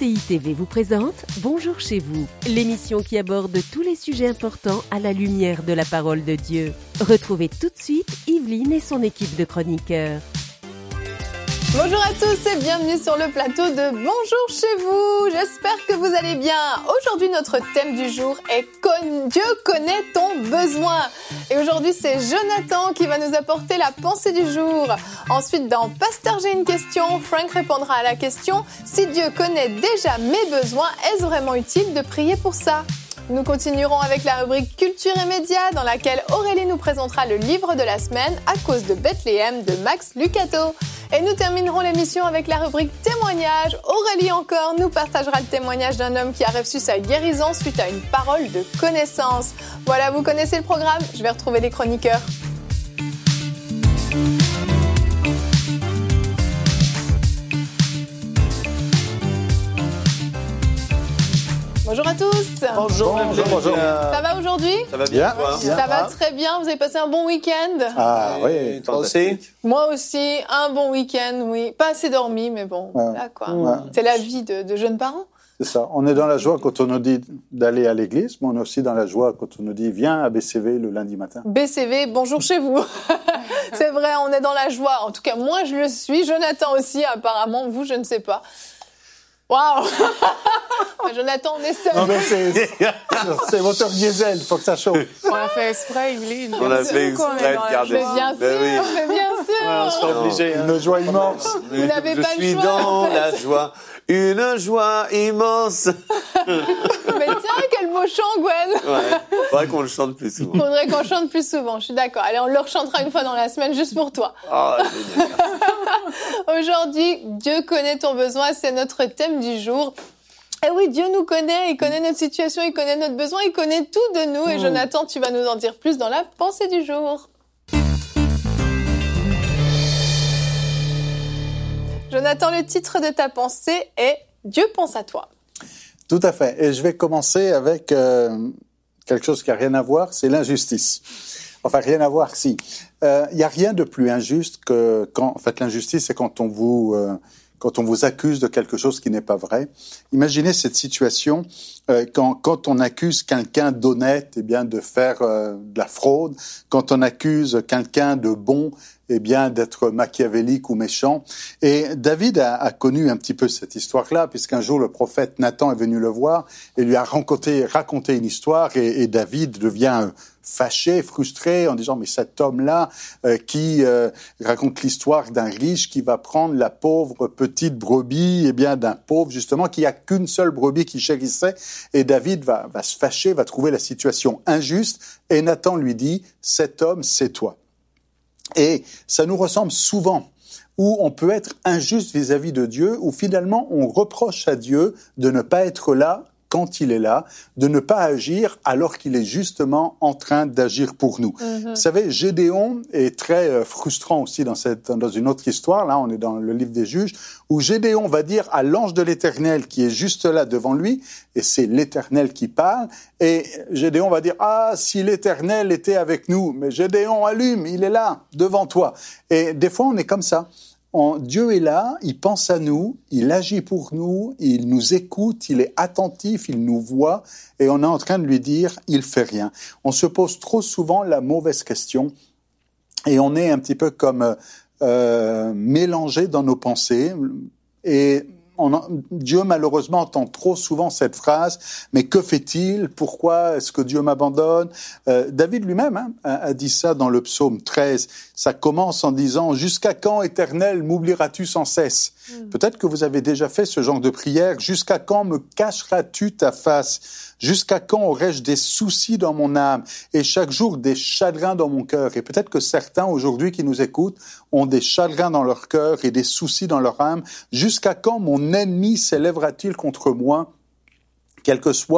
CCI TV vous présente Bonjour chez vous, l'émission qui aborde tous les sujets importants à la lumière de la parole de Dieu. Retrouvez tout de suite Yveline et son équipe de chroniqueurs. Bonjour à tous et bienvenue sur le plateau de Bonjour chez vous. J'espère que vous allez bien. Aujourd'hui, notre thème du jour est Dieu connaît ton besoin. Et aujourd'hui, c'est Jonathan qui va nous apporter la pensée du jour. Ensuite, dans Pasteur, j'ai une question, Frank répondra à la question si Dieu connaît déjà mes besoins, est-ce vraiment utile de prier pour ça? Nous continuerons avec la rubrique Culture et Médias dans laquelle Aurélie nous présentera le livre de la semaine à cause de Bethléem de Max Lucado. Et nous terminerons l'émission avec la rubrique Témoignages. Aurélie encore nous partagera le témoignage d'un homme qui a reçu sa guérison suite à une parole de connaissance. Voilà, vous connaissez le programme, je vais retrouver les chroniqueurs. Bonjour à tous. Bonjour. Ça va aujourd'hui? Ça va bien. Ça va très bien. Vous avez passé un bon week-end? Ah oui, toi aussi? Moi aussi, un bon week-end, oui. Pas assez dormi, mais bon, là quoi. Ouais. C'est la vie de jeunes parents. C'est ça. On est dans la joie quand on nous dit d'aller à l'église, mais on est aussi dans la joie quand on nous dit viens à BCV le lundi matin. BCV, bonjour chez vous. C'est vrai, on est dans la joie. En tout cas, moi je le suis. Jonathan aussi, apparemment. Vous, je ne sais pas. Waouh! Jonathan, on est seul. Non, mais c'est moteur diesel, il faut que ça chauffe. On a fait exprès, Yveline. On a fait exprès de garder. Mais bien sûr, mais bien sûr. On sera obligé. Une joie immense. Vous n'avez pas le choix. Je suis dans la joie. Une joie immense. Mais tiens, quel beau chant, Gwen. Ouais, faudrait qu'on le chante plus souvent. Faudrait qu'on chante plus souvent, je suis d'accord. Allez, on le rechantera une fois dans la semaine juste pour toi. Oh, Aujourd'hui, Dieu connaît ton besoin, c'est notre thème du jour. Et oui, Dieu nous connaît, il connaît notre situation, il connaît notre besoin, il connaît tout de nous. Et Jonathan, tu vas nous en dire plus dans la pensée du jour. Jonathan, le titre de ta pensée est « Dieu pense à toi ». Tout à fait. Et je vais commencer avec quelque chose qui n'a rien à voir, c'est l'injustice. Enfin, rien à voir, si. Il n'y a rien de plus injuste que quand... En fait, l'injustice, c'est quand on vous accuse de quelque chose qui n'est pas vrai. Imaginez cette situation quand on accuse quelqu'un d'honnête, eh bien, de faire de la fraude. Quand on accuse quelqu'un de bon, eh bien, d'être machiavélique ou méchant. Et David a connu un petit peu cette histoire-là, puisqu'un jour, le prophète Nathan est venu le voir et lui a raconté une histoire, et David devient fâché, frustré, en disant, mais cet homme-là qui raconte l'histoire d'un riche qui va prendre la pauvre petite brebis, eh bien, d'un pauvre, justement, qui a qu'une seule brebis qu'il chérissait, et David va se fâcher, va trouver la situation injuste, et Nathan lui dit, cet homme, c'est toi. Et ça nous ressemble souvent, où on peut être injuste vis-à-vis de Dieu, où finalement on reproche à Dieu de ne pas être là quand il est là, de ne pas agir alors qu'il est justement en train d'agir pour nous. Vous savez, Gédéon est très frustrant aussi dans une autre histoire, là on est dans le livre des Juges, où Gédéon va dire à l'ange de l'Éternel qui est juste là devant lui, et c'est l'Éternel qui parle, et Gédéon va dire « Ah, si l'Éternel était avec nous !» Mais Gédéon, allume, il est là, devant toi. Et des fois on est comme ça. Dieu est là, il pense à nous, il agit pour nous, il nous écoute, il est attentif, il nous voit, et on est en train de lui dire, il fait rien. On se pose trop souvent la mauvaise question, et on est un petit peu comme mélangé dans nos pensées, et Dieu malheureusement entend trop souvent cette phrase, mais que fait-il? Pourquoi est-ce que Dieu m'abandonne? David lui-même a dit ça dans le psaume 13. Ça commence en disant « Jusqu'à quand, Éternel, m'oublieras-tu sans cesse ?» Peut-être que vous avez déjà fait ce genre de prière. « Jusqu'à quand me cacheras-tu ta face? Jusqu'à quand aurai-je des soucis dans mon âme et chaque jour des chagrins dans mon cœur ?» Et peut-être que certains aujourd'hui qui nous écoutent ont des chagrins dans leur cœur et des soucis dans leur âme. « Jusqu'à quand mon ennemi s'élèvera-t-il contre moi ? Quelle que soit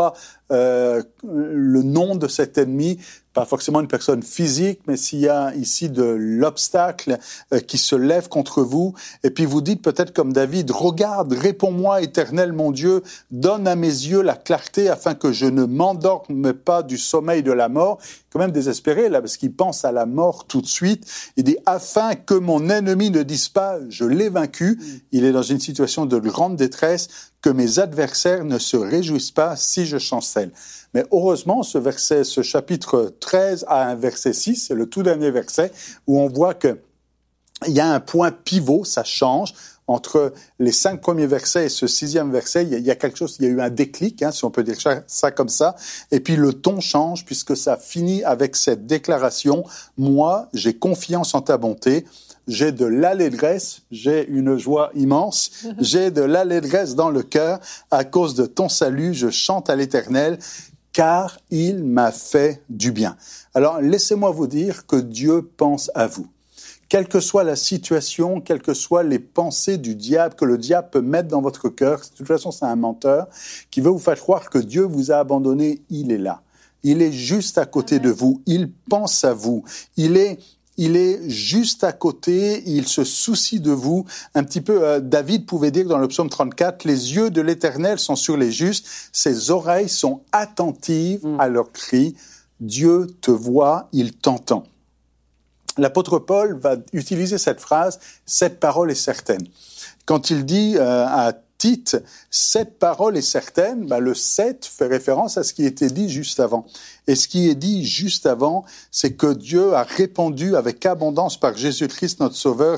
le nom de cet ennemi, pas forcément une personne physique, mais s'il y a ici de l'obstacle qui se lève contre vous, et puis vous dites peut-être comme David, regarde, réponds-moi, Éternel mon Dieu, donne à mes yeux la clarté afin que je ne m'endorme pas du sommeil de la mort. Quand même désespéré là, parce qu'il pense à la mort tout de suite. Il dit, afin que mon ennemi ne dise pas, je l'ai vaincu. Il est dans une situation de grande détresse, que mes adversaires ne se réjouissent pas si je chancelle. Mais heureusement, ce chapitre 13 a un verset 6, c'est le tout dernier verset, où on voit que il y a un point pivot, ça change. Entre les 5 premiers versets et ce 6e verset, il y a quelque chose, il y a eu un déclic, si on peut dire ça comme ça. Et puis le ton change puisque ça finit avec cette déclaration, moi, j'ai confiance en ta bonté. J'ai de l'allégresse, j'ai une joie immense, j'ai de l'allégresse dans le cœur. À cause de ton salut, je chante à l'Éternel, car il m'a fait du bien. Alors, laissez-moi vous dire que Dieu pense à vous. Quelle que soit la situation, quelles que soient les pensées du diable, que le diable peut mettre dans votre cœur, de toute façon, c'est un menteur qui veut vous faire croire que Dieu vous a abandonné, il est là. Il est juste à côté de vous, il pense à vous, il est juste à côté, il se soucie de vous. Un petit peu, David pouvait dire dans le psaume 34, « Les yeux de l'Éternel sont sur les justes, ses oreilles sont attentives à leurs cris. Dieu te voit, il t'entend. » L'apôtre Paul va utiliser cette phrase, « Cette parole est certaine ». Quand il dit à Tite, « Cette parole est certaine », le « cette » fait référence à ce qui était dit juste avant. Et ce qui est dit juste avant, c'est que Dieu a répandu avec abondance par Jésus-Christ notre Sauveur,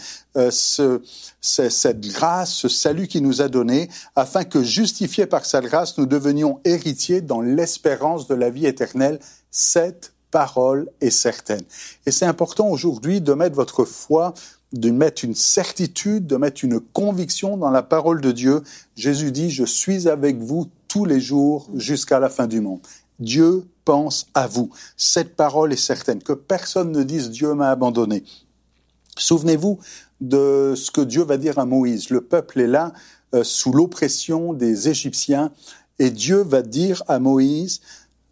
cette grâce, ce salut qu'il nous a donné, afin que, justifiés par sa grâce, nous devenions héritiers dans l'espérance de la vie éternelle. Cette parole est certaine. Et c'est important aujourd'hui de mettre votre foi, de mettre une certitude, de mettre une conviction dans la parole de Dieu. Jésus dit, je suis avec vous tous les jours jusqu'à la fin du monde. Dieu pense à vous. Cette parole est certaine. Que personne ne dise Dieu m'a abandonné. Souvenez-vous de ce que Dieu va dire à Moïse. Le peuple est là, sous l'oppression des Égyptiens, et Dieu va dire à Moïse,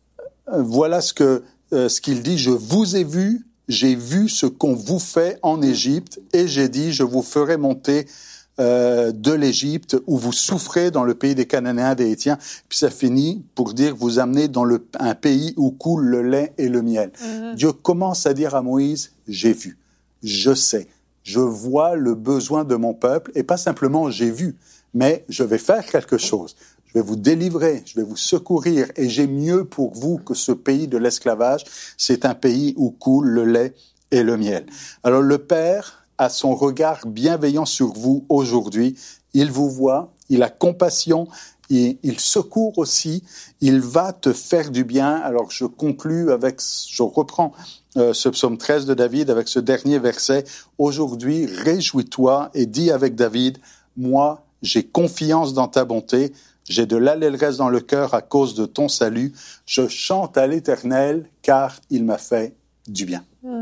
voilà ce qu'il dit, je vous ai vu, j'ai vu ce qu'on vous fait en Égypte, et j'ai dit, je vous ferai monter de l'Égypte, où vous souffrez dans le pays des Cananéens, des Hétiens. Puis ça finit pour dire, vous amenez dans un pays où coule le lait et le miel. Dieu commence à dire à Moïse, j'ai vu, je sais, je vois le besoin de mon peuple, et pas simplement j'ai vu, mais je vais faire quelque chose. Je vais vous délivrer, je vais vous secourir, et j'ai mieux pour vous que ce pays de l'esclavage. C'est un pays où coule le lait et le miel. Alors le Père a son regard bienveillant sur vous aujourd'hui. Il vous voit, il a compassion, il secourt aussi, il va te faire du bien. Alors je reprends ce psaume 13 de David avec ce dernier verset. Aujourd'hui, réjouis-toi et dis avec David, moi, j'ai confiance dans ta bonté. J'ai de l'allégresse dans le cœur à cause de ton salut. Je chante à l'Éternel, car il m'a fait du bien.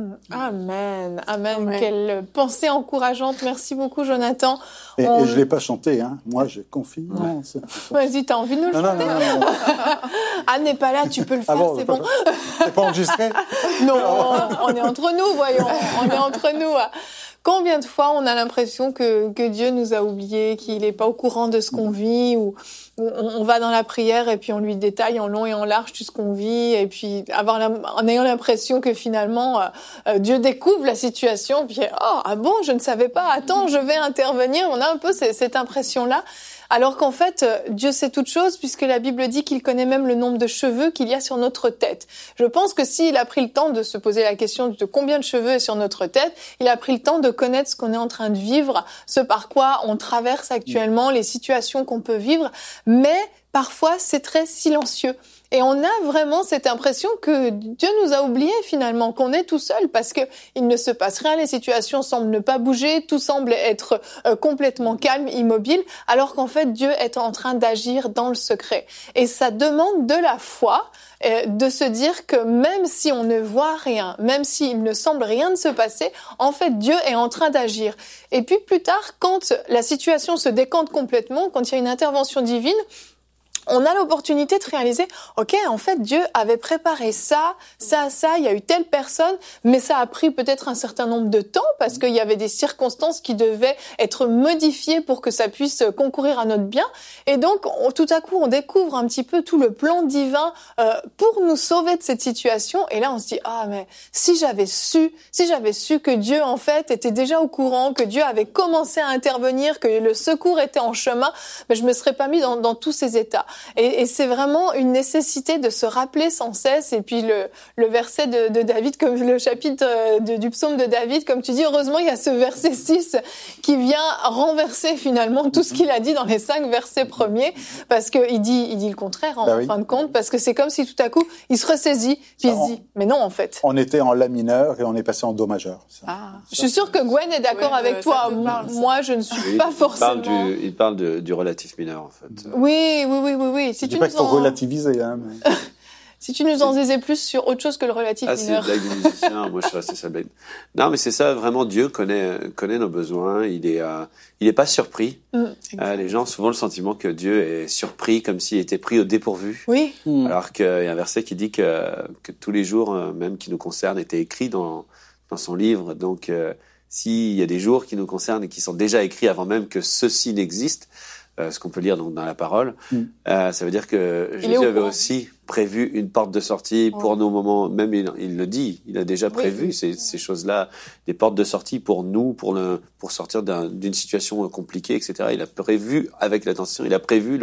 Amen, amen. Quelle pensée encourageante. Merci beaucoup, Jonathan. Et je l'ai pas chanté, Moi, j'ai confiance. Vas-y, t'as envie de nous le chanter? Non. Anne n'est pas là, tu peux le faire, c'est bon. C'est pas enregistré? Non, on est entre nous, voyons. On est entre nous. Combien de fois on a l'impression que Dieu nous a oubliés, qu'il n'est pas au courant de ce qu'on vit, ou on va dans la prière et puis on lui détaille en long et en large tout ce qu'on vit, et puis en ayant l'impression que finalement Dieu découvre la situation, puis bon, je ne savais pas, attends, je vais intervenir. On a un peu cette impression-là. Alors qu'en fait, Dieu sait toutes choses, puisque la Bible dit qu'il connaît même le nombre de cheveux qu'il y a sur notre tête. Je pense que s'il a pris le temps de se poser la question de combien de cheveux est sur notre tête, il a pris le temps de connaître ce qu'on est en train de vivre, ce par quoi on traverse actuellement, les situations qu'on peut vivre, mais parfois c'est très silencieux. Et on a vraiment cette impression que Dieu nous a oubliés finalement, qu'on est tout seul, parce que il ne se passe rien, les situations semblent ne pas bouger, tout semble être complètement calme, immobile, alors qu'en fait Dieu est en train d'agir dans le secret. Et ça demande de la foi, de se dire que même si on ne voit rien, même s'il ne semble rien de se passer, en fait Dieu est en train d'agir. Et puis plus tard, quand la situation se décante complètement, quand il y a une intervention divine, on a l'opportunité de réaliser, ok, en fait, Dieu avait préparé ça, il y a eu telle personne, mais ça a pris peut-être un certain nombre de temps parce qu'il y avait des circonstances qui devaient être modifiées pour que ça puisse concourir à notre bien. Et donc, tout à coup, on découvre un petit peu tout le plan divin pour nous sauver de cette situation. Et là, on se dit, ah, mais si j'avais su que Dieu, en fait, était déjà au courant, que Dieu avait commencé à intervenir, que le secours était en chemin, mais je me serais pas mis dans tous ces états. Et c'est vraiment une nécessité de se rappeler sans cesse. Et puis le verset de David, comme le chapitre du psaume de David, comme tu dis, heureusement il y a ce verset 6 qui vient renverser finalement tout ce qu'il a dit dans les 5 versets premiers, parce que il dit le contraire en fin de compte, parce que c'est comme si tout à coup il se ressaisit, puis il se dit mais non en fait. On était en la mineur et on est passé en do majeur. Je suis sûre que Gwen est d'accord avec toi. Moi je ne suis pas forcément. Il parle du relatif mineur en fait. Oui. Si tu faut relativiser, hein. Mais... Si tu nous en disais plus sur autre chose que le relatif mineur. C'est une blague du musicien. Moi, je suis resté sa blague. Non, mais c'est ça. Vraiment, Dieu connaît nos besoins. Il est pas surpris. Les gens ont souvent le sentiment que Dieu est surpris, comme s'il était pris au dépourvu. Oui. Alors qu'il y a un verset qui dit que tous les jours, même qui nous concernent, étaient écrits dans son livre. Donc, s'il y a des jours qui nous concernent et qui sont déjà écrits avant même que ceux-ci n'existent, ce qu'on peut lire donc dans la parole, ça veut dire que Jésus avait aussi prévu une porte de sortie pour nos moments, même il le dit, il a déjà prévu ces choses-là, des portes de sortie pour nous, pour sortir d'une situation compliquée, etc. Il a prévu avec l'attention, il a prévu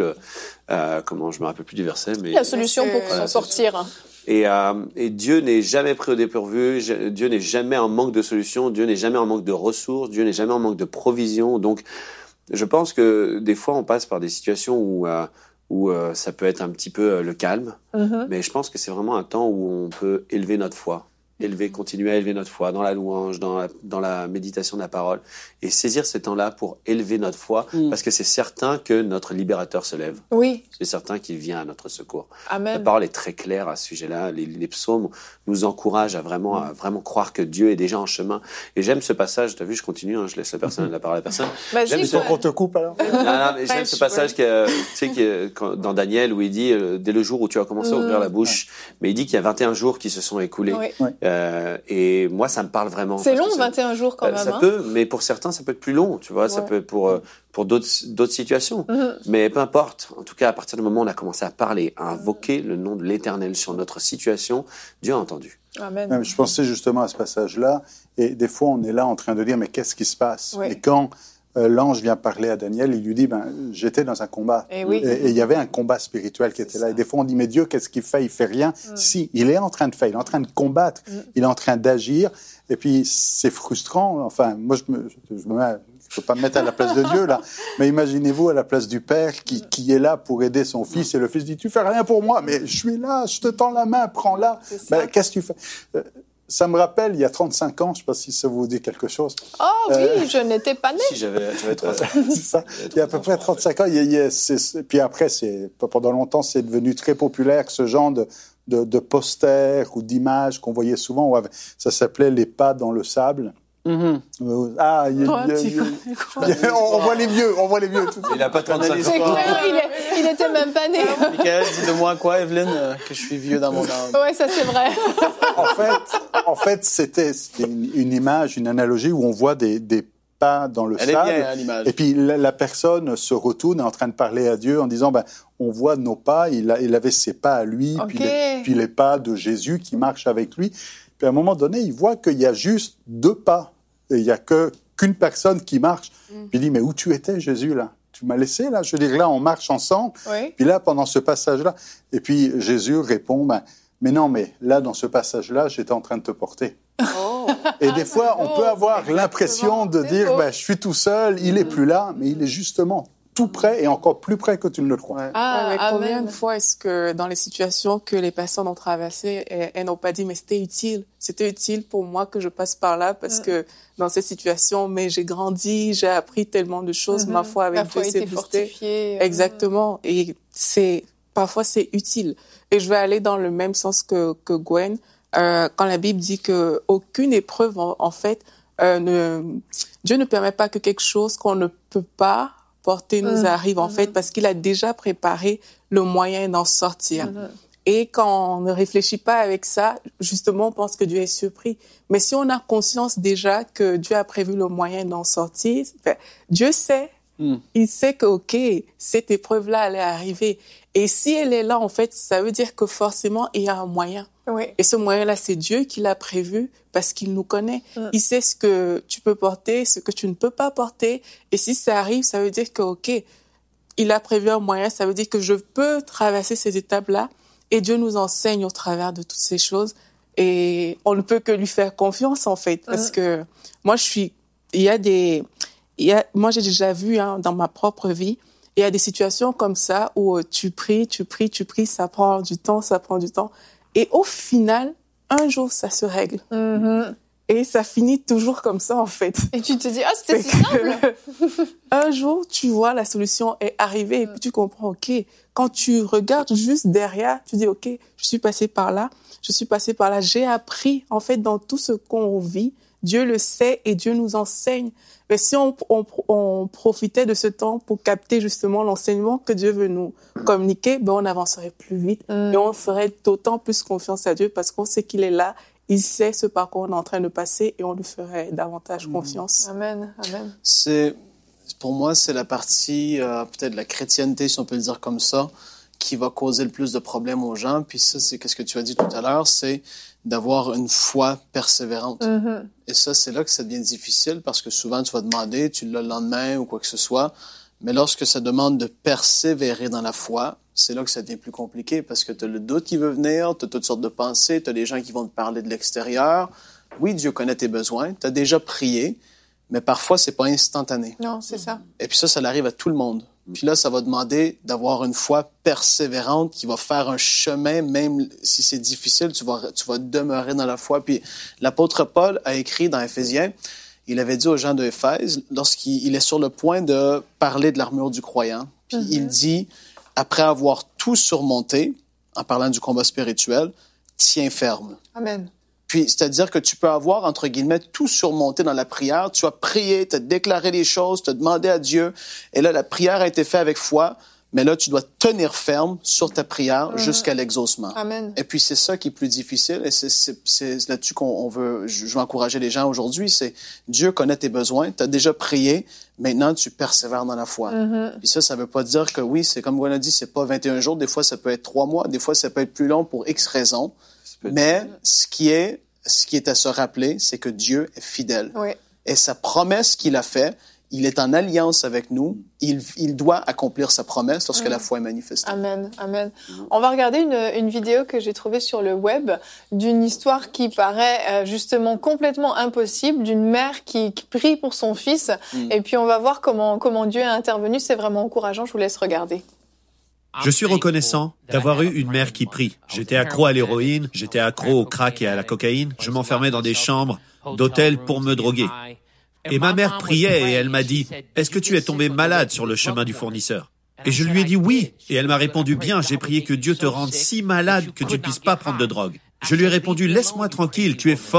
je me rappelle plus du verset, mais la solution pour s'en sortir. Et Dieu n'est jamais pris au dépourvu, Dieu n'est jamais en manque de solutions, Dieu n'est jamais en manque de ressources, Dieu n'est jamais en manque de provisions, donc je pense que des fois, on passe par des situations où ça peut être un petit peu le calme, mais je pense que c'est vraiment un temps où on peut élever notre foi, continuer à élever notre foi dans la louange, dans la méditation de la parole, et saisir ce temps-là pour élever notre foi, parce que c'est certain que notre libérateur se lève. Oui. C'est certain qu'il vient à notre secours. Amen. La parole est très claire à ce sujet-là. Les psaumes nous encouragent à vraiment croire que Dieu est déjà en chemin. Et j'aime ce passage. T'as vu, je continue, je laisse la parole à la personne. J'aime qu'on te coupe alors. Non, mais j'aime ce passage dans Daniel où il dit dès le jour où tu as commencé à ouvrir la bouche, mais il dit qu'il y a 21 jours qui se sont écoulés. Et moi, ça me parle vraiment. C'est long, 21 jours quand même. Ça peut, mais pour certains, ça peut être plus long, tu vois. Ça peut être pour d'autres situations. Mais peu importe. En tout cas, à partir du moment où on a commencé à parler, à invoquer le nom de l'Éternel sur notre situation, Dieu a entendu. Amen. Je pensais justement à ce passage-là, et des fois, on est là en train de dire, mais qu'est-ce qui se passe? Oui. Et quand l'ange vient parler à Daniel, il lui dit, j'étais dans un combat. Et il y avait un combat spirituel qui était là. Et des fois, on dit, mais Dieu, qu'est-ce qu'il fait? Il fait rien. Si, il est en train de faire, il est en train de combattre, il est en train d'agir. Et puis, c'est frustrant. Enfin, moi, je peux pas me mettre à la place de Dieu, là. Mais imaginez-vous à la place du père qui est là pour aider son fils. Et le fils dit, tu fais rien pour moi, mais je suis là, je te tends la main, prends-la. Qu'est-ce que tu fais? Ça me rappelle, il y a 35 ans, je ne sais pas si ça vous dit quelque chose. Oh oui, je n'étais pas née. Si, j'avais 3 ans. C'est ça. Il y a à peu près 35 ans. Puis après, pendant longtemps, c'est devenu très populaire, ce genre de posters ou d'images qu'on voyait souvent. Ça s'appelait les pas dans le sable. On voit les vieux. Il n'a pas 35 ans. C'est clair, il était même pas né. Michael, dis de moi quoi, Evelyne, que je suis vieux dans mon âme. Ouais, ça c'est vrai. En fait, c'était une image, une analogie où on voit des pas dans le sable. Elle est bien, l'image. Et puis la personne se retourne, est en train de parler à Dieu en disant, on voit nos pas, il avait ses pas à lui, puis les pas de Jésus qui marchent avec lui. Puis à un moment donné, il voit qu'il y a juste 2 pas. Et il n'y a qu'une personne qui marche. Puis il dit, mais où tu étais, Jésus, là? Tu m'as laissé, là? Je veux dire, là, on marche ensemble. Oui. Puis là, pendant ce passage-là, et puis Jésus répond, mais non, mais là, dans ce passage-là, j'étais en train de te porter. Oh. Et des fois, on peut avoir l'impression de dire, je suis tout seul, il n'est plus là, mais il est justement tout près et encore plus près que tu ne le crois. Mais combien de fois est-ce que dans les situations que les personnes ont traversées, elles n'ont pas dit, mais c'était utile pour moi que je passe par là parce que dans cette situation, mais j'ai grandi, j'ai appris tellement de choses, ma foi avec Dieu s'est boostée. Exactement. Et parfois c'est utile. Et je vais aller dans le même sens que Gwen, quand la Bible dit que aucune épreuve, en fait, Dieu ne permet pas que quelque chose qu'on ne peut pas portée nous arrive, en fait, parce qu'il a déjà préparé le moyen d'en sortir. Et quand on ne réfléchit pas avec ça, justement, on pense que Dieu est surpris. Mais si on a conscience déjà que Dieu a prévu le moyen d'en sortir, Dieu sait. Il sait que, OK, cette épreuve-là, elle est arrivée. Et si elle est là, en fait, ça veut dire que forcément, il y a un moyen. Oui. Et ce moyen-là, c'est Dieu qui l'a prévu parce qu'il nous connaît. Il sait ce que tu peux porter, ce que tu ne peux pas porter. Et si ça arrive, ça veut dire que, OK, il a prévu un moyen. Ça veut dire que je peux traverser ces étapes-là. Et Dieu nous enseigne au travers de toutes ces choses. Et on ne peut que lui faire confiance, en fait. Parce que moi, moi, j'ai déjà vu dans ma propre vie, il y a des situations comme ça où tu pries, ça prend du temps. Et au final, un jour, ça se règle. Et ça finit toujours comme ça, en fait. Et tu te dis, c'était si simple. Un jour, tu vois, la solution est arrivée et puis tu comprends, OK. Quand tu regardes juste derrière, tu dis, OK, je suis passé par là. J'ai appris, en fait, dans tout ce qu'on vit, Dieu le sait et Dieu nous enseigne. Mais si on profitait de ce temps pour capter justement l'enseignement que Dieu veut nous communiquer, on avancerait plus vite et on ferait d'autant plus confiance à Dieu parce qu'on sait qu'il est là, il sait ce par quoi on est en train de passer et on lui ferait davantage confiance. Amen. Pour moi, c'est la partie peut-être de la chrétienté, si on peut le dire comme ça, qui va causer le plus de problèmes aux gens. Puis ça, c'est ce que tu as dit tout à l'heure, c'est d'avoir une foi persévérante. Et ça, c'est là que ça devient difficile parce que souvent, tu vas demander, tu l'as le lendemain ou quoi que ce soit. Mais lorsque ça demande de persévérer dans la foi, c'est là que ça devient plus compliqué parce que tu as le doute qui veut venir, tu as toutes sortes de pensées, tu as des gens qui vont te parler de l'extérieur. Oui, Dieu connaît tes besoins, tu as déjà prié, mais parfois, c'est pas instantané. Non, c'est ça. Et puis ça arrive à tout le monde. Puis là, ça va demander d'avoir une foi persévérante qui va faire un chemin, même si c'est difficile, tu vas demeurer dans la foi. Puis l'apôtre Paul a écrit dans Éphésiens, il avait dit aux gens de Éphèse, lorsqu'il est sur le point de parler de l'armure du croyant, puis il dit, après avoir tout surmonté, en parlant du combat spirituel, tiens ferme. Amen. Puis, c'est-à-dire que tu peux avoir, entre guillemets, tout surmonté dans la prière. Tu as prié, tu as déclaré les choses, tu as demandé à Dieu. Et là, la prière a été faite avec foi. Mais là, tu dois tenir ferme sur ta prière jusqu'à l'exaucement. Amen. Et puis, c'est ça qui est plus difficile. Et c'est là-dessus je veux encourager les gens aujourd'hui. C'est Dieu connaît tes besoins. Tu as déjà prié. Maintenant, tu persévères dans la foi. Puis ça veut pas dire que oui, c'est comme on a dit, c'est pas 21 jours. Des fois, ça peut être 3 mois. Des fois, ça peut être plus long pour X raisons. Mais ce qui est à se rappeler, c'est que Dieu est fidèle. Oui. Et sa promesse qu'il a faite, il est en alliance avec nous. Il doit accomplir sa promesse lorsque la foi est manifestée. Amen. On va regarder une vidéo que j'ai trouvée sur le web d'une histoire qui paraît justement complètement impossible, d'une mère qui prie pour son fils. Et puis on va voir comment Dieu est intervenu. C'est vraiment encourageant. Je vous laisse regarder. Je suis reconnaissant d'avoir eu une mère qui prie. J'étais accro à l'héroïne, j'étais accro au crack et à la cocaïne. Je m'enfermais dans des chambres d'hôtel pour me droguer. Et ma mère priait et elle m'a dit « Est-ce que tu es tombé malade sur le chemin du fournisseur ?» Et je lui ai dit « Oui ». Et elle m'a répondu « Bien, j'ai prié que Dieu te rende si malade que tu ne puisses pas prendre de drogue. » Je lui ai répondu « Laisse-moi tranquille, tu es folle. »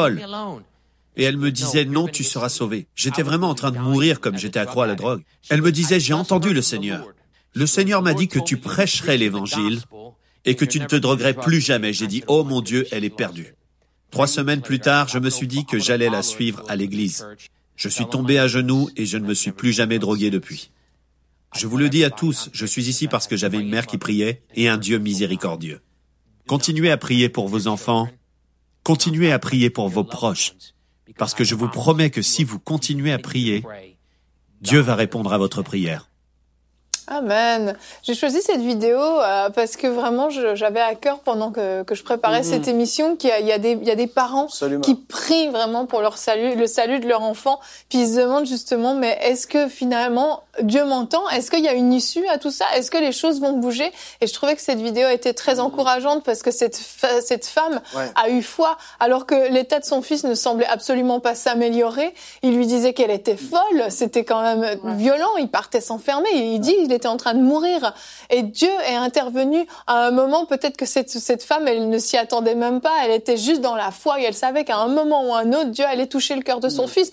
Et elle me disait « Non, tu seras sauvée. » J'étais vraiment en train de mourir comme j'étais accro à la drogue. Elle me disait « J'ai entendu le Seigneur. Le Seigneur m'a dit que tu prêcherais l'évangile et que tu ne te droguerais plus jamais. » J'ai dit « Oh mon Dieu, elle est perdue. » 3 semaines plus tard, je me suis dit que j'allais la suivre à l'église. Je suis tombé à genoux et je ne me suis plus jamais drogué depuis. Je vous le dis à tous, je suis ici parce que j'avais une mère qui priait et un Dieu miséricordieux. Continuez à prier pour vos enfants, continuez à prier pour vos proches, parce que je vous promets que si vous continuez à prier, Dieu va répondre à votre prière. Amen. J'ai choisi cette vidéo parce que vraiment j'avais à cœur pendant que je préparais cette émission qu'il y a des parents Absolument. qui prient vraiment pour leur salut, le salut de leur enfant, puis ils se demandent justement mais est-ce que finalement Dieu m'entend? Est-ce qu'il y a une issue à tout ça? Est-ce que les choses vont bouger? Et je trouvais que cette vidéo était très encourageante parce que cette femme a eu foi alors que l'état de son fils ne semblait absolument pas s'améliorer. Il lui disait qu'elle était folle, c'était quand même violent, il partait s'enfermer, il dit il était en train de mourir. Et Dieu est intervenu à un moment, peut-être que cette femme, elle ne s'y attendait même pas, elle était juste dans la foi et elle savait qu'à un moment ou un autre, Dieu allait toucher le cœur de son fils.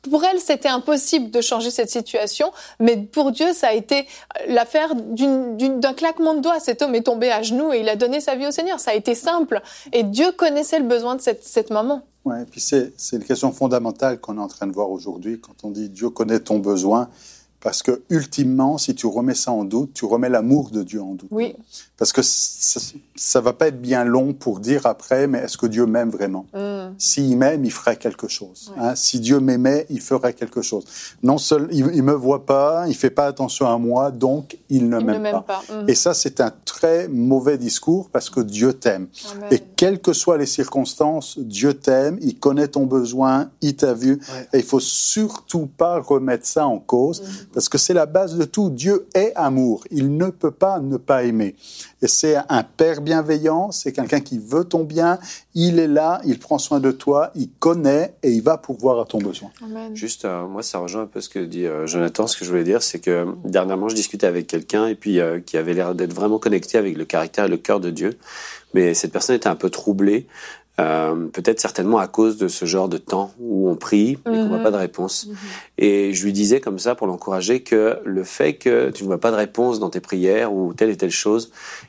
pour elle, c'était impossible de changer cette situation, mais pour Dieu, ça a été l'affaire d'un claquement de doigts. Cet homme est tombé à genoux et il a donné sa vie au Seigneur. Ça a été simple. Et Dieu connaissait le besoin de cette maman. Ouais, et puis c'est une question fondamentale qu'on est en train de voir aujourd'hui quand on dit Dieu connaît ton besoin. Parce que, ultimement, si tu remets ça en doute, tu remets l'amour de Dieu en doute. Oui. Parce que ça va pas être bien long pour dire après, mais est-ce que Dieu m'aime vraiment? S'il m'aime, il ferait quelque chose. Ouais. Hein? Si Dieu m'aimait, il ferait quelque chose. Non seul, il me voit pas, il fait pas attention à moi, donc il ne m'aime pas. Et ça, c'est un très mauvais discours parce que Dieu t'aime. Amen. Et quelles que soient les circonstances, Dieu t'aime, il connaît ton besoin, il t'a vu. Ouais. Et il faut surtout pas remettre ça en cause. Parce que c'est la base de tout. Dieu est amour. Il ne peut pas ne pas aimer. Et c'est un père bienveillant, c'est quelqu'un qui veut ton bien. Il est là, il prend soin de toi, il connaît et il va pourvoir à ton besoin. Amen. Juste, moi, ça rejoint un peu ce que dit Jonathan. Ce que je voulais dire, c'est que dernièrement, je discutais avec quelqu'un et puis qui avait l'air d'être vraiment connecté avec le caractère et le cœur de Dieu. Mais cette personne était un peu troublée. Peut-être certainement à cause de ce genre de temps où on prie mais qu'on voit pas de réponse. Et je lui disais comme ça pour l'encourager que le fait que tu ne vois pas de réponse dans tes prières ou telle et telle chose,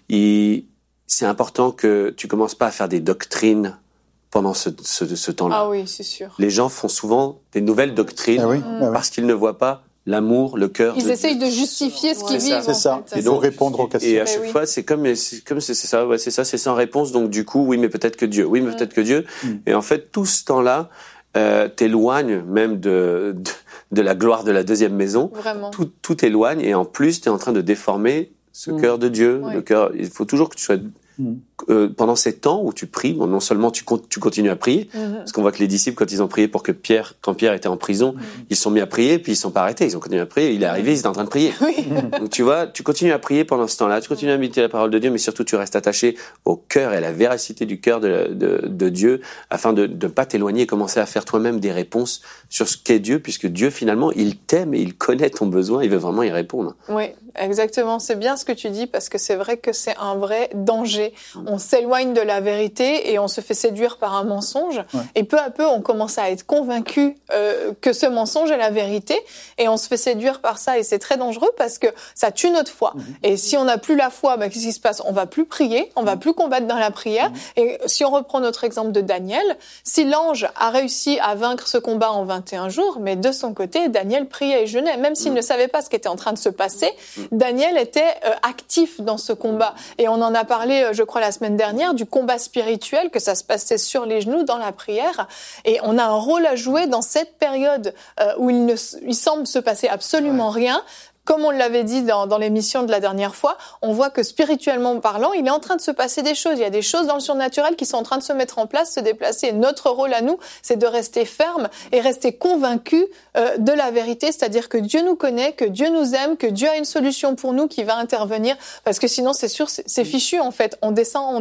c'est important que tu commences pas à faire des doctrines pendant ce temps-là. Ah oui, c'est sûr. Les gens font souvent des nouvelles doctrines Ah oui, ah oui. parce qu'ils ne voient pas l'amour, le cœur. Ils essayent de justifier ce qu'ils vivent. C'est ça. En fait. Et donc répondre aux questions. Et à Mais chaque oui. fois, c'est ça, ouais, c'est ça, c'est sans réponse. Donc du coup, oui, mais peut-être que Dieu. Oui, mais peut-être que Dieu. Et en fait, tout ce temps-là t'éloigne même de la gloire de la deuxième maison. Vraiment. Tout t'éloigne et en plus, t'es en train de déformer ce cœur de Dieu. Ouais. Le cœur. Il faut toujours que tu sois pendant ces temps où tu pries, bon, non seulement tu continues à prier, parce qu'on voit que les disciples, quand ils ont prié pour que quand Pierre était en prison, ils se sont mis à prier, puis ils sont pas arrêtés, ils ont continué à prier, il est arrivé, ils étaient en train de prier. Donc tu vois, tu continues à prier pendant ce temps-là, tu continues à méditer la parole de Dieu, mais surtout tu restes attaché au cœur et à la véracité du cœur de Dieu, afin de ne pas t'éloigner et commencer à faire toi-même des réponses sur ce qu'est Dieu, puisque Dieu finalement, il t'aime et il connaît ton besoin, il veut vraiment y répondre. Oui, exactement. C'est bien ce que tu dis parce que c'est vrai que c'est un vrai danger. On s'éloigne de la vérité et on se fait séduire par un mensonge. Ouais. Et peu à peu, on commence à être convaincu que ce mensonge est la vérité et on se fait séduire par ça. Et c'est très dangereux parce que ça tue notre foi. Et si on n'a plus la foi, qu'est-ce qui se passe? On va plus prier, on va plus combattre dans la prière. Et si on reprend notre exemple de Daniel, si l'ange a réussi à vaincre ce combat en 21 jours, mais de son côté, Daniel priait et jeûnait. Même s'il ne savait pas ce qui était en train de se passer, Daniel était actif dans ce combat. Et on en a parlé, je crois, la semaine dernière, du combat spirituel, que ça se passait sur les genoux dans la prière. Et on a un rôle à jouer dans cette période où il semble se passer absolument rien. Comme on l'avait dit dans l'émission de la dernière fois, on voit que spirituellement parlant, il est en train de se passer des choses. Il y a des choses dans le surnaturel qui sont en train de se mettre en place, se déplacer. Et notre rôle à nous, c'est de rester ferme et rester convaincu de la vérité, c'est-à-dire que Dieu nous connaît, que Dieu nous aime, que Dieu a une solution pour nous qui va intervenir. Parce que sinon, c'est sûr, c'est fichu en fait. On descend,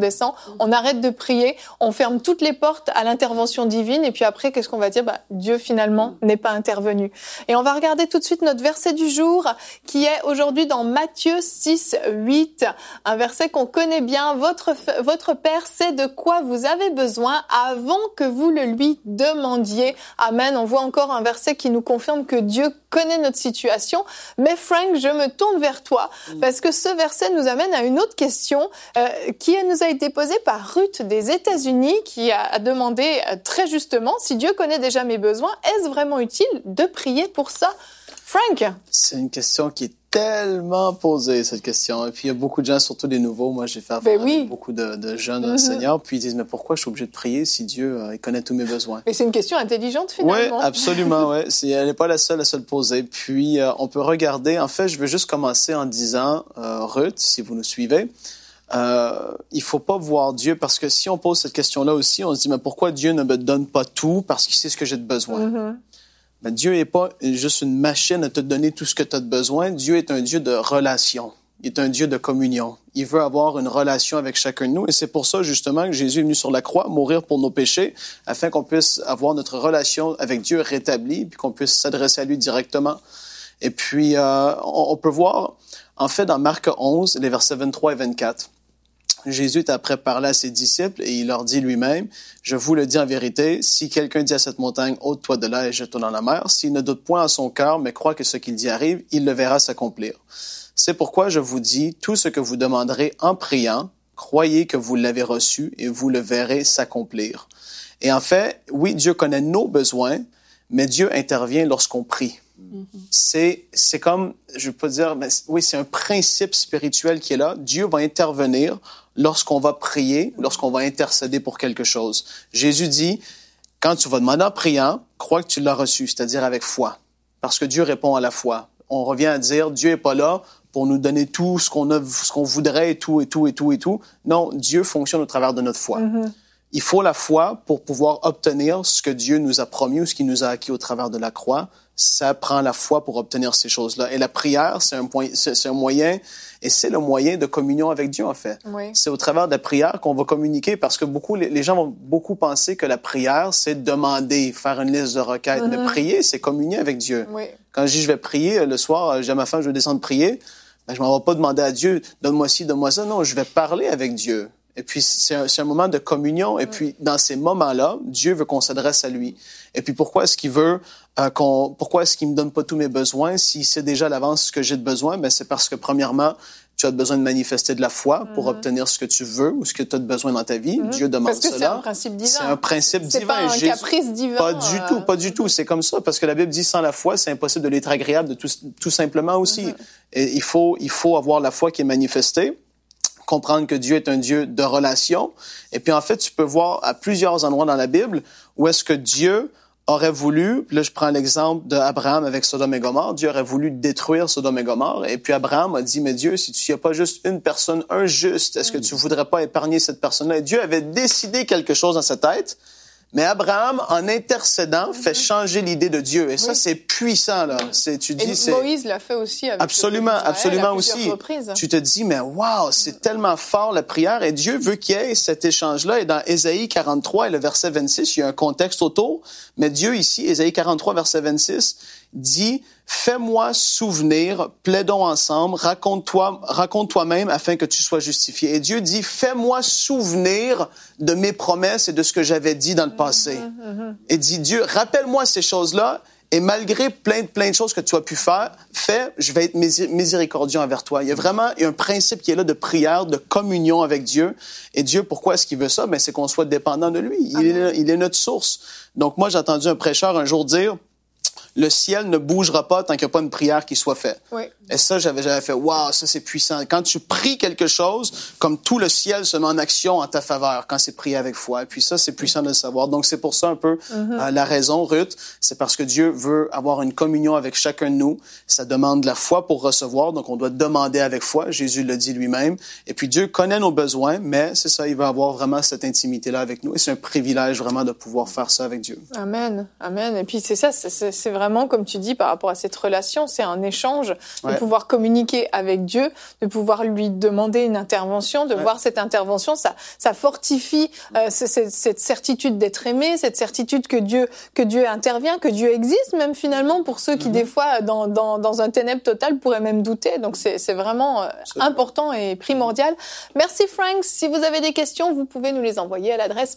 on arrête de prier, on ferme toutes les portes à l'intervention divine. Et puis après, qu'est-ce qu'on va dire? Dieu finalement n'est pas intervenu. Et on va regarder tout de suite notre verset du jour, qui est aujourd'hui dans Matthieu 6, 8, un verset qu'on connaît bien. Votre Père sait de quoi vous avez besoin avant que vous le lui demandiez. Amen. On voit encore un verset qui nous confirme que Dieu connaît notre situation. Mais Frank, je me tourne vers toi parce que ce verset nous amène à une autre question qui nous a été posée par Ruth des États-Unis, qui a demandé très justement, si Dieu connaît déjà mes besoins, est-ce vraiment utile de prier pour ça? Frank? C'est une question qui est tellement posée, cette question. Et puis, il y a beaucoup de gens, surtout des nouveaux. Moi, j'ai fait affaire avec beaucoup de jeunes dans le Seigneur. Puis, ils disent, mais pourquoi je suis obligé de prier si Dieu il connaît tous mes besoins? Et c'est une question intelligente, finalement. Oui, absolument, ouais. Elle n'est pas la seule à se le poser. Puis, on peut regarder. En fait, je vais juste commencer en disant, Ruth, si vous nous suivez, il faut pas voir Dieu, parce que si on pose cette question-là aussi, on se dit, mais pourquoi Dieu ne me donne pas tout? Parce qu'il sait ce que j'ai de besoin. Mais Dieu n'est pas juste une machine à te donner tout ce que tu as de besoin. Dieu est un Dieu de relation. Il est un Dieu de communion. Il veut avoir une relation avec chacun de nous. Et c'est pour ça, justement, que Jésus est venu sur la croix, mourir pour nos péchés, afin qu'on puisse avoir notre relation avec Dieu rétablie, puis qu'on puisse s'adresser à lui directement. Et puis, on peut voir, en fait, dans Marc 11, les versets 23 et 24, Jésus est après parler à ses disciples et il leur dit lui-même, « Je vous le dis en vérité, si quelqu'un dit à cette montagne, ôte-toi de là et jette-toi dans la mer, s'il ne doute point en son cœur, mais croit que ce qu'il dit arrive, il le verra s'accomplir. C'est pourquoi je vous dis, tout ce que vous demanderez en priant, croyez que vous l'avez reçu et vous le verrez s'accomplir. » Et en fait, oui, Dieu connaît nos besoins, mais Dieu intervient lorsqu'on prie. C'est comme, je peux dire, mais oui, c'est un principe spirituel qui est là. Dieu va intervenir lorsqu'on va prier, lorsqu'on va intercéder pour quelque chose. Jésus dit, quand tu vas demander en priant, crois que tu l'as reçu, c'est-à-dire avec foi. Parce que Dieu répond à la foi. On revient à dire, Dieu est pas là pour nous donner tout ce qu'on a, ce qu'on voudrait et tout. Non, Dieu fonctionne au travers de notre foi. Il faut la foi pour pouvoir obtenir ce que Dieu nous a promis ou ce qu'il nous a acquis au travers de la croix. Ça prend la foi pour obtenir ces choses-là. Et la prière, c'est un moyen, et c'est le moyen de communion avec Dieu, en fait. Oui. C'est au travers de la prière qu'on va communiquer, parce que les gens vont beaucoup penser que la prière, c'est demander, faire une liste de requêtes. Mais prier, c'est communier avec Dieu. Oui. Quand je dis je vais prier le soir, j'ai ma femme, je vais descendre prier, ben, je m'en vais pas demander à Dieu, donne-moi ci, donne-moi ça. Non, je vais parler avec Dieu. Et puis, c'est un moment de communion. Et puis, dans ces moments-là, Dieu veut qu'on s'adresse à lui. Et puis, pourquoi est-ce qu'il veut pourquoi est-ce qu'il me donne pas tous mes besoins? S'il sait déjà à l'avance ce que j'ai de besoin, ben, c'est parce que, premièrement, tu as besoin de manifester de la foi pour obtenir ce que tu veux ou ce que tu as de besoin dans ta vie. Dieu demande cela. Parce que c'est un principe divin. C'est un principe divin. C'est pas un caprice divin. Pas du tout. C'est comme ça. Parce que la Bible dit, sans la foi, c'est impossible de l'être agréable tout simplement aussi. Et il faut avoir la foi qui est manifestée. Comprendre que Dieu est un Dieu de relation. Et puis, en fait, tu peux voir à plusieurs endroits dans la Bible où est-ce que Dieu aurait voulu, puis là, je prends l'exemple d'Abraham avec Sodome et Gomorrhe, Dieu aurait voulu détruire Sodome et Gomorrhe, et puis Abraham a dit, mais Dieu, si tu n'y as pas juste une personne, un juste, est-ce que tu voudrais pas épargner cette personne-là? Et Dieu avait décidé quelque chose dans sa tête, mais Abraham, en intercédant, fait changer l'idée de Dieu. Et ça, c'est puissant, là. Moïse l'a fait aussi avec absolument aussi. Reprises. Tu te dis, mais wow, c'est tellement fort, la prière. Et Dieu veut qu'il y ait cet échange-là. Et dans Ésaïe 43 et le verset 26, il y a un contexte autour. Mais Dieu, ici, Ésaïe 43, verset 26, dit, fais-moi souvenir, plaidons ensemble, raconte toi-même afin que tu sois justifié. Et Dieu dit, fais-moi souvenir de mes promesses et de ce que j'avais dit dans le passé. Et dit, Dieu, rappelle-moi ces choses-là, et malgré plein de choses que tu as pu faire, je vais être miséricordieux envers toi. Il y a un principe qui est là de prière, de communion avec Dieu. Et Dieu, pourquoi est-ce qu'il veut ça? Ben, c'est qu'on soit dépendant de lui. Il est notre source. Donc moi, j'ai entendu un prêcheur un jour dire, le ciel ne bougera pas tant qu'il n'y a pas une prière qui soit faite. Oui. Et ça, j'avais fait, waouh, ça c'est puissant. Quand tu pries quelque chose, comme tout le ciel se met en action en ta faveur, quand c'est prié avec foi. Et puis ça, c'est puissant de le savoir. Donc c'est pour ça un peu la raison, Ruth, c'est parce que Dieu veut avoir une communion avec chacun de nous. Ça demande de la foi pour recevoir, donc on doit demander avec foi. Jésus le dit lui-même. Et puis Dieu connaît nos besoins, mais c'est ça, il veut avoir vraiment cette intimité-là avec nous. Et c'est un privilège vraiment de pouvoir faire ça avec Dieu. Amen, amen. Et puis c'est ça, c'est vraiment, comme tu dis, par rapport à cette relation, c'est un échange, de pouvoir communiquer avec Dieu, de pouvoir lui demander une intervention, de voir cette intervention, ça fortifie cette certitude d'être aimé, cette certitude que Dieu intervient, que Dieu existe, même finalement pour ceux qui des fois dans un ténèbre total pourraient même douter. Donc c'est vraiment important et primordial. Merci Frank. Si vous avez des questions, vous pouvez nous les envoyer à l'adresse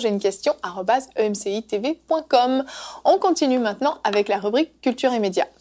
pasteurj'ainequestion@emcitv.com. On continue maintenant avec la rubrique Culture et médias.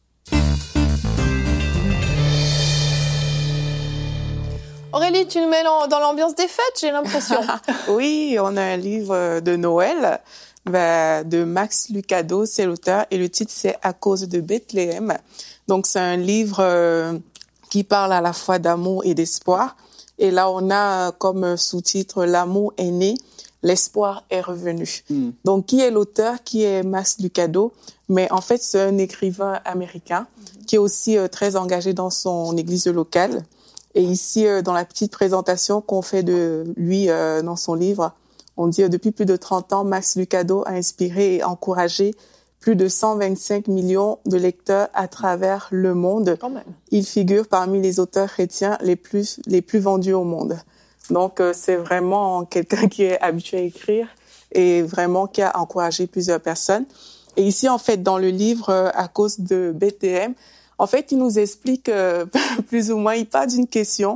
Aurélie, tu nous mets dans l'ambiance des fêtes, j'ai l'impression. Oui, on a un livre de Noël de Max Lucado, c'est l'auteur, et le titre c'est À cause de Bethléem. Donc c'est un livre qui parle à la fois d'amour et d'espoir. Et là, on a comme sous-titre « L'amour est né, l'espoir est revenu ». Donc, qui est l'auteur? Qui est Max Lucado? Mais en fait, c'est un écrivain américain qui est aussi très engagé dans son église locale. Et ici, dans la petite présentation qu'on fait de lui dans son livre, on dit depuis plus de 30 ans, Max Lucado a inspiré et encouragé plus de 125 millions de lecteurs à travers le monde. Quand même. Il figure parmi les auteurs chrétiens les plus vendus au monde. Donc, c'est vraiment quelqu'un qui est habitué à écrire et vraiment qui a encouragé plusieurs personnes. Et ici, en fait, dans le livre À cause de Bethléem, en fait, il nous explique plus ou moins, il part d'une question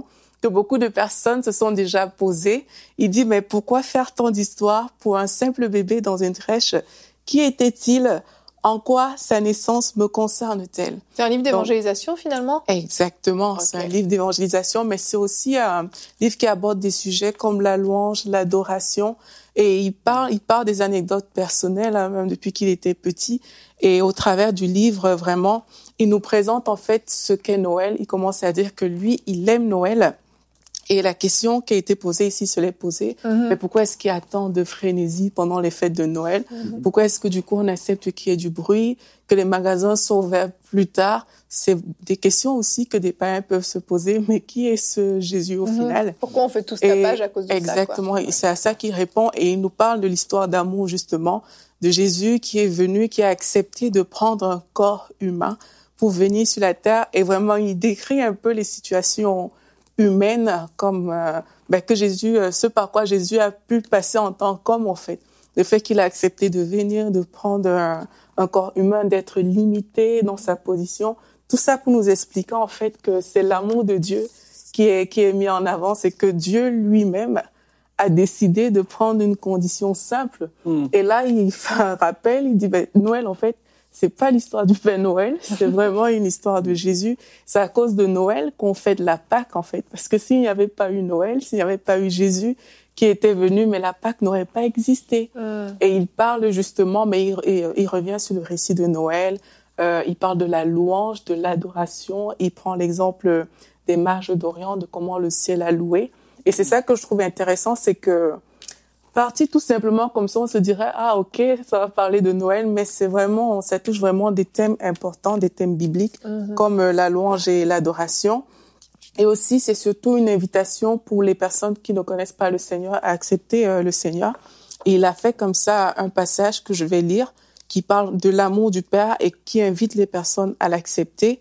que beaucoup de personnes se sont déjà posées. Il dit, mais pourquoi faire tant d'histoires pour un simple bébé dans une crèche? Qui était-il? En quoi sa naissance me concerne-t-elle? C'est un livre d'évangélisation, finalement? Exactement. Okay. C'est un livre d'évangélisation, mais c'est aussi un livre qui aborde des sujets comme la louange, l'adoration. Et il parle des anecdotes personnelles, hein, même depuis qu'il était petit. Et au travers du livre, vraiment, il nous présente en fait ce qu'est Noël. Il commence à dire que lui, il aime Noël. Et la question qui a été posée ici se l'est posée. Mais pourquoi est-ce qu'il y a tant de frénésie pendant les fêtes de Noël? Pourquoi est-ce que du coup on accepte qu'il y ait du bruit, que les magasins sont ouverts plus tard? C'est des questions aussi que des parents peuvent se poser. Mais qui est ce Jésus au final? Pourquoi on fait tous tapage à cause de exactement, ça? Exactement. C'est à ça qu'il répond. Et il nous parle de l'histoire d'amour justement, de Jésus qui est venu, qui a accepté de prendre un corps humain pour venir sur la terre. Et vraiment, il décrit un peu les situations humaine comme que Jésus, ce par quoi Jésus a pu passer en tant qu'homme en fait. Le fait qu'il a accepté de venir, de prendre un corps humain, d'être limité dans sa position, tout ça pour nous expliquer en fait que c'est l'amour de Dieu qui est mis en avant, c'est que Dieu lui-même a décidé de prendre une condition simple. Et là, il fait un rappel, il dit Noël en fait, c'est pas l'histoire du Père Noël, c'est vraiment une histoire de Jésus. C'est à cause de Noël qu'on fait de la Pâque, en fait. Parce que s'il n'y avait pas eu Noël, s'il n'y avait pas eu Jésus qui était venu, mais la Pâque n'aurait pas existé. Et il parle justement, mais il revient sur le récit de Noël. Il parle de la louange, de l'adoration. Il prend l'exemple des marges d'Orient, de comment le ciel a loué. Et c'est ça que je trouve intéressant, c'est que parti tout simplement comme ça, on se dirait ah ok, ça va parler de Noël, mais c'est vraiment, ça touche vraiment des thèmes importants, des thèmes bibliques comme la louange et l'adoration. Et aussi, c'est surtout une invitation pour les personnes qui ne connaissent pas le Seigneur à accepter le Seigneur. Et il a fait comme ça un passage que je vais lire qui parle de l'amour du Père et qui invite les personnes à l'accepter.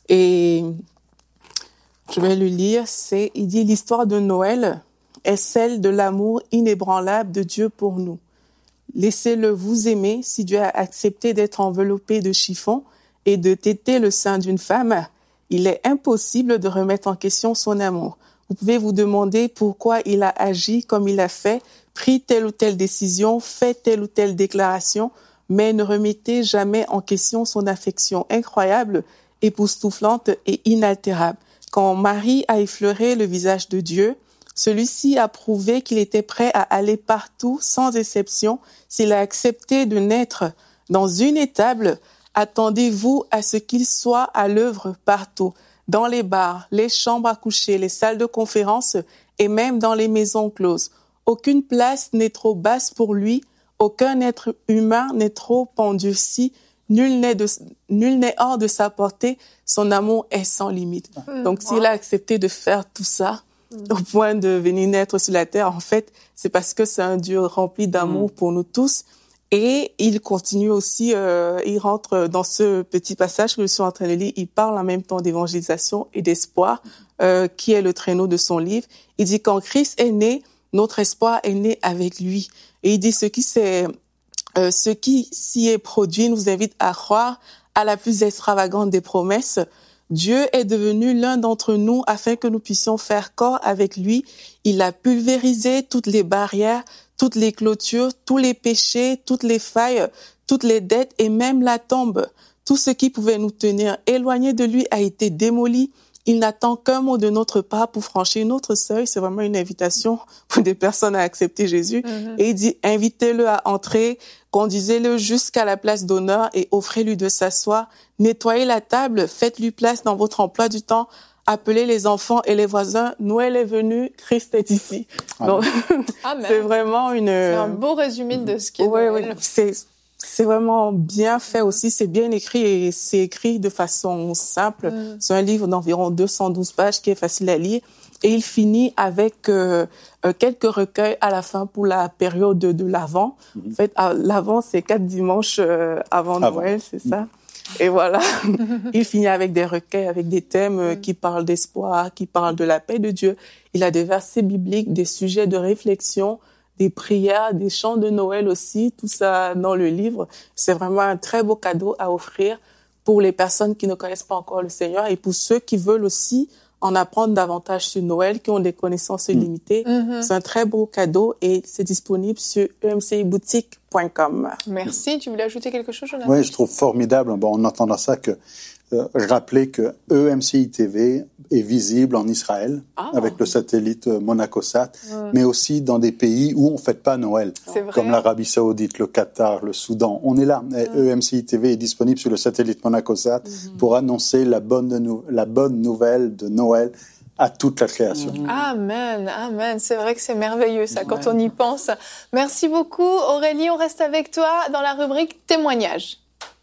Et je vais le lire. Il dit l'histoire de Noël est celle de l'amour inébranlable de Dieu pour nous. Laissez-le vous aimer si Dieu a accepté d'être enveloppé de chiffon et de téter le sein d'une femme. Il est impossible de remettre en question son amour. Vous pouvez vous demander pourquoi il a agi comme il a fait, pris telle ou telle décision, fait telle ou telle déclaration, mais ne remettez jamais en question son affection incroyable, époustouflante et inaltérable. Quand Marie a effleuré le visage de Dieu, celui-ci a prouvé qu'il était prêt à aller partout, sans exception, s'il a accepté de naître dans une étable. Attendez-vous à ce qu'il soit à l'œuvre partout, dans les bars, les chambres à coucher, les salles de conférence et même dans les maisons closes. Aucune place n'est trop basse pour lui, aucun être humain n'est trop endurci, nul n'est hors de sa portée, son amour est sans limite. Donc s'il a accepté de faire tout ça, au point de venir naître sur la terre, en fait, c'est parce que c'est un Dieu rempli d'amour pour nous tous. Et il continue aussi, il rentre dans ce petit passage que je suis en train de lire, il parle en même temps d'évangélisation et d'espoir, qui est le traîneau de son livre. Il dit quand Christ est né, notre espoir est né avec lui. Et il dit ce qui s'y est produit nous invite à croire à la plus extravagante des promesses. Dieu est devenu l'un d'entre nous afin que nous puissions faire corps avec lui. Il a pulvérisé toutes les barrières, toutes les clôtures, tous les péchés, toutes les failles, toutes les dettes et même la tombe. Tout ce qui pouvait nous tenir éloignés de lui a été démoli. Il n'attend qu'un mot de notre part pour franchir notre seuil. C'est vraiment une invitation pour des personnes à accepter Jésus. Et il dit, invitez-le à entrer, conduisez-le jusqu'à la place d'honneur et offrez-lui de s'asseoir. Nettoyez la table, faites-lui place dans votre emploi du temps. Appelez les enfants et les voisins. Noël est venu, Christ est ici. Donc, c'est vraiment c'est un beau résumé de ce qui est Noël. Oui, c'est vraiment bien fait aussi, c'est bien écrit et c'est écrit de façon simple. C'est un livre d'environ 212 pages qui est facile à lire et il finit avec quelques recueils à la fin pour la période de l'Avent. En fait, l'Avent, c'est 4 dimanches avant Noël, c'est ça. Et voilà, il finit avec des recueils, avec des thèmes qui parlent d'espoir, qui parlent de la paix de Dieu. Il a des versets bibliques, des sujets de réflexion, des prières, des chants de Noël aussi, tout ça dans le livre. C'est vraiment un très beau cadeau à offrir pour les personnes qui ne connaissent pas encore le Seigneur et pour ceux qui veulent aussi en apprendre davantage sur Noël, qui ont des connaissances illimitées. C'est un très beau cadeau et c'est disponible sur emciboutique.com. Merci. Tu voulais ajouter quelque chose, Jonathan? Oui, je trouve formidable, en entendant ça, que rappeler que EMCI TV est visible en Israël avec le satellite Monacosat, mais aussi dans des pays où on fête pas Noël, comme l'Arabie Saoudite, le Qatar, le Soudan. On est là. EMCI TV est disponible sur le satellite Monacosat pour annoncer la bonne nouvelle de Noël à toute la création. Amen, amen. C'est vrai que c'est merveilleux ça quand on y pense. Merci beaucoup Aurélie. On reste avec toi dans la rubrique témoignages.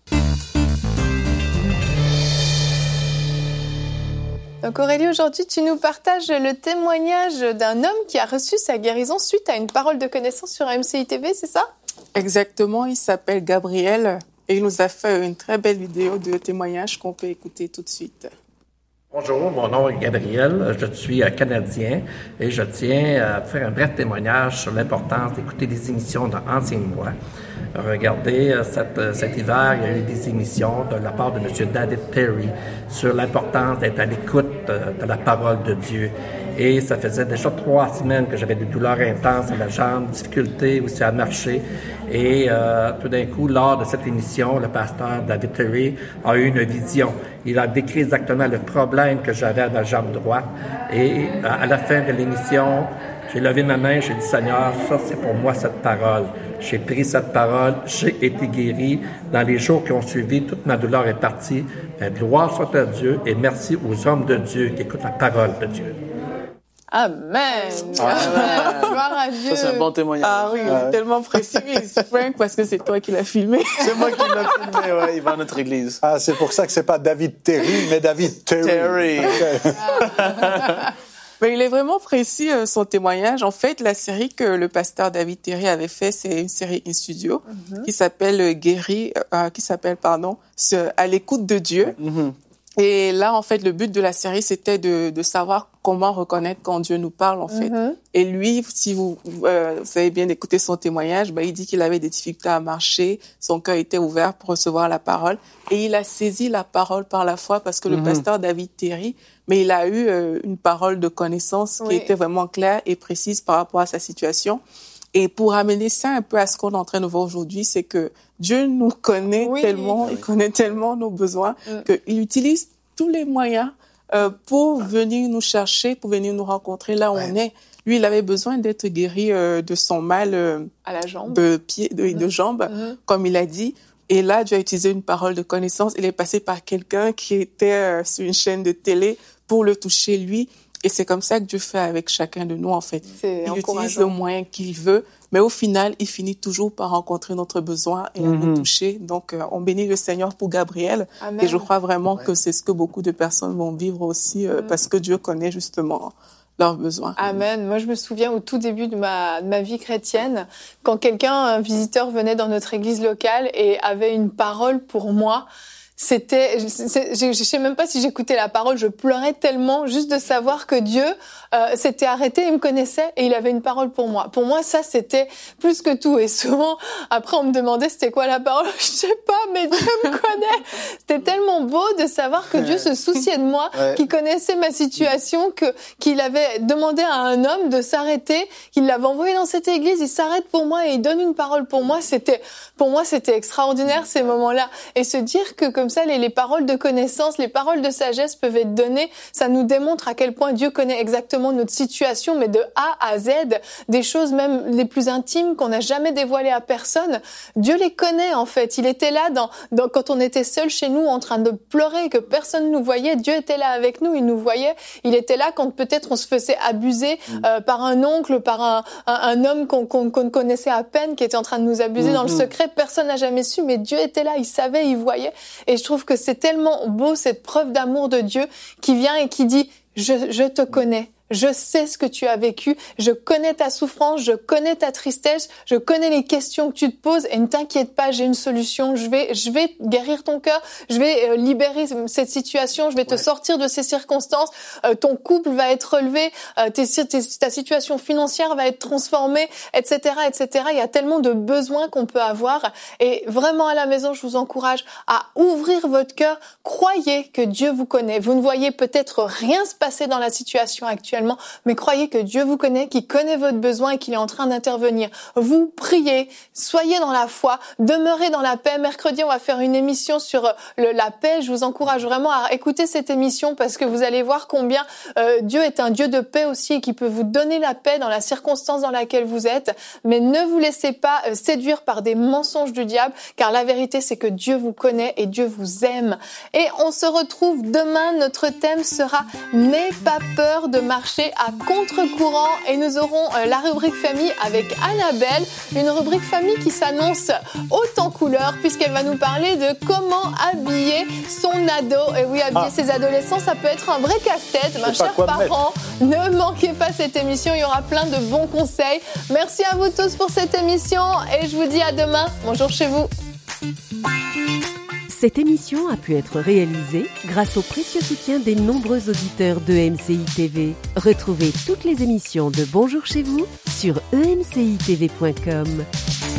Donc Aurélie, aujourd'hui, tu nous partages le témoignage d'un homme qui a reçu sa guérison suite à une parole de connaissance sur MCI TV, c'est ça? Exactement, il s'appelle Gabriel et il nous a fait une très belle vidéo de témoignage qu'on peut écouter tout de suite. Bonjour, mon nom est Gabriel, je suis Canadien et je tiens à faire un bref témoignage sur l'importance d'écouter des émissions de Enseigne-moi. Regardez, cet hiver, il y a eu des émissions de la part de M. David Terry sur l'importance d'être à l'écoute de la parole de Dieu. Et ça faisait déjà 3 semaines que j'avais des douleurs intenses à la jambe, difficulté aussi à marcher. Et tout d'un coup, lors de cette émission, le pasteur David Terry a eu une vision. Il a décrit exactement le problème que j'avais à ma jambe droite. Et à la fin de l'émission, j'ai levé ma main, j'ai dit, Seigneur, ça c'est pour moi cette parole. J'ai pris cette parole, j'ai été guéri. Dans les jours qui ont suivi, toute ma douleur est partie. Mais gloire soit à Dieu et merci aux hommes de Dieu qui écoutent la parole de Dieu. Amen. Amen. Gloire à Dieu. Ça, c'est un bon témoignage. Ah oui, tellement précis. C'est Frank parce que c'est toi qui l'as filmé. C'est moi qui l'ai filmé, ouais. Il va à notre église. Ah, c'est pour ça que c'est pas David Terry, mais David Terry. Terry. Okay. Mais il est vraiment précis, son témoignage. En fait, la série que le pasteur David Terry avait fait, c'est une série in studio qui s'appelle À l'écoute de Dieu. Et là, en fait, le but de la série, c'était de savoir comment reconnaître quand Dieu nous parle, en fait. Et lui, si vous avez bien écouté son témoignage, il dit qu'il avait des difficultés à marcher, son cœur était ouvert pour recevoir la parole, et il a saisi la parole par la foi parce que le pasteur David Terry, mais il a eu une parole de connaissance qui était vraiment claire et précise par rapport à sa situation. Et pour amener ça un peu à ce qu'on est en train de voir aujourd'hui, c'est que Dieu nous connaît tellement, il connaît tellement nos besoins qu'il utilise tous les moyens pour venir nous chercher, pour venir nous rencontrer là où on est. Lui, il avait besoin d'être guéri de son mal à la jambe, de pied, de jambe, comme il a dit. Et là, Dieu a utilisé une parole de connaissance. Il est passé par quelqu'un qui était sur une chaîne de télé pour le toucher lui. Et c'est comme ça que Dieu fait avec chacun de nous, en fait. Il utilise le moyen qu'il veut, mais au final, il finit toujours par rencontrer notre besoin et à nous toucher. Donc, on bénit le Seigneur pour Gabriel. Amen. Et je crois vraiment que c'est ce que beaucoup de personnes vont vivre aussi, parce que Dieu connaît justement leurs besoins. Amen. Moi, je me souviens au tout début de ma vie chrétienne, quand un visiteur venait dans notre église locale et avait une parole pour moi, je sais même pas si j'écoutais la parole, je pleurais tellement juste de savoir que Dieu s'était arrêté, il me connaissait et il avait une parole pour moi. Pour moi, ça c'était plus que tout. Et souvent, après, on me demandait c'était quoi la parole. Je sais pas, mais Dieu me connaît. C'était tellement beau de savoir que Dieu se souciait de moi, qu'il connaissait ma situation, qu'il avait demandé à un homme de s'arrêter, qu'il l'avait envoyé dans cette église, il s'arrête pour moi et il donne une parole pour moi. Pour moi, c'était extraordinaire ces moments-là. Et se dire que comme ça, les paroles de connaissance, les paroles de sagesse peuvent être données, ça nous démontre à quel point Dieu connaît exactement notre situation, mais de A à Z, des choses même les plus intimes qu'on n'a jamais dévoilées à personne. Dieu les connaît en fait. Il était là quand on était seul chez nous en train de pleurer, que personne nous voyait. Dieu était là avec nous, il nous voyait. Il était là quand peut-être on se faisait abuser par un oncle, par un homme qu'on connaissait à peine, qui était en train de nous abuser dans le secret. Personne n'a jamais su, mais Dieu était là, il savait, il voyait. Et je trouve que c'est tellement beau cette preuve d'amour de Dieu qui vient et qui dit je te connais. je sais ce que tu as vécu, je connais ta souffrance, je connais ta tristesse, je connais les questions que tu te poses et ne t'inquiète pas, j'ai une solution, je vais guérir ton cœur, je vais libérer cette situation, je vais te sortir de ces circonstances, ton couple va être relevé, ta situation financière va être transformée, etc., etc. Il y a tellement de besoins qu'on peut avoir et vraiment à la maison, je vous encourage à ouvrir votre cœur. Croyez que Dieu vous connaît. Vous ne voyez peut-être rien se passer dans la situation actuellement, mais croyez que Dieu vous connaît, qu'il connaît votre besoin et qu'il est en train d'intervenir. Vous priez, soyez dans la foi, demeurez dans la paix. Mercredi, on va faire une émission sur la paix. Je vous encourage vraiment à écouter cette émission parce que vous allez voir combien Dieu est un Dieu de paix aussi et qui peut vous donner la paix dans la circonstance dans laquelle vous êtes. Mais ne vous laissez pas séduire par des mensonges du diable, car la vérité, c'est que Dieu vous connaît et Dieu vous aime. Et on se retrouve demain. Notre thème sera « N'aie pas peur de marcher à contre-courant » et nous aurons la rubrique famille avec Annabelle, une rubrique famille qui s'annonce haute en couleurs puisqu'elle va nous parler de comment habiller son ado. Et oui, habiller ses adolescents, ça peut être un vrai casse-tête. Mes chers parents, ne manquez pas cette émission, il y aura plein de bons conseils. Merci à vous tous pour cette émission et je vous dis à demain. Bonjour chez vous. Cette émission a pu être réalisée grâce au précieux soutien des nombreux auditeurs de MCI TV. Retrouvez toutes les émissions de Bonjour chez vous sur emcitv.com.